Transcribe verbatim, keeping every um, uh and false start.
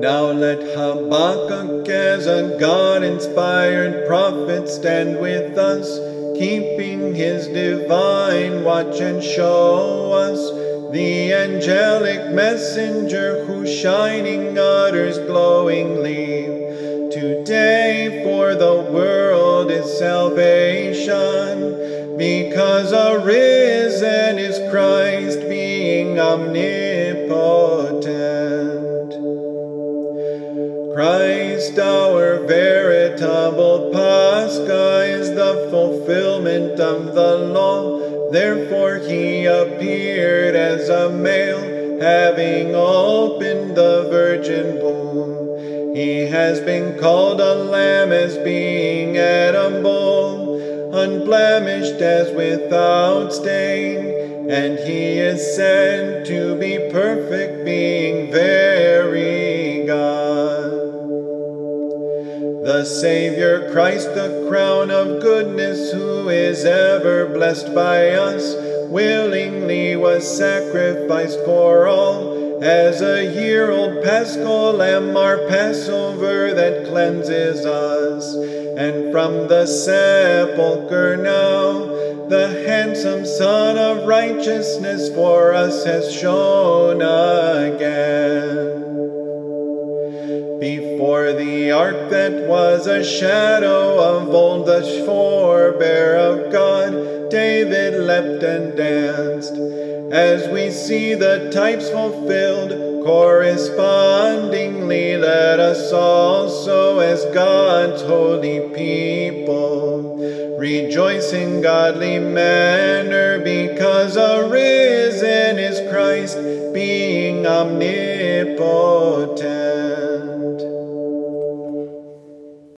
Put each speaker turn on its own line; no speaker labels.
Now let Habakkuk as a God-inspired prophet stand with us, keeping his divine watch and show us the angelic messenger whose shining utters glowingly, today for the world is salvation, because arisen is Christ, being omnipotent. Christ, our veritable Pascha, is the fulfillment of the law. Therefore he appeared as a male, having opened the virgin womb. He has been called a lamb as being edible, unblemished as without stain, and he is said to be perfect, being very God. The Savior Christ, the crown of goodness, who is ever blessed by us, willingly was sacrificed for all, as a year-old paschal lamb, our Passover that cleanses us. And from the sepulchre now, the handsome Son of righteousness for us has shone again. Before the ark that was a shadow of old, the forebear of God, David leapt and danced. As we see the types fulfilled, correspondingly let us also, as God's holy people, rejoice in godly manner, because arisen is Christ, being omnipotent.